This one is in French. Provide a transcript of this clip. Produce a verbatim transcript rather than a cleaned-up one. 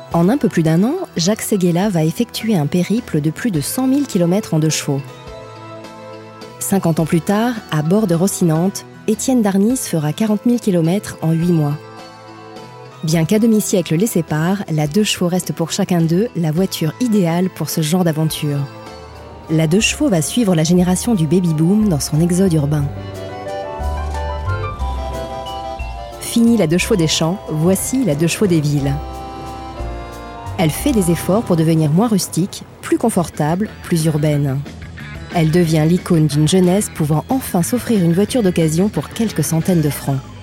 En un peu plus d'un an, Jacques Séguéla va effectuer un périple de plus de cent mille kilomètres en deux chevaux. cinquante ans plus tard, à bord de Rocinante, Étienne Darnis fera quarante mille kilomètres en huit mois. Bien qu'à demi-siècle les sépare, la deux chevaux reste pour chacun d'eux la voiture idéale pour ce genre d'aventure. La deux chevaux va suivre la génération du baby-boom dans son exode urbain. Fini la deux chevaux des champs, voici la deux chevaux des villes. Elle fait des efforts pour devenir moins rustique, plus confortable, plus urbaine. Elle devient l'icône d'une jeunesse pouvant enfin s'offrir une voiture d'occasion pour quelques centaines de francs.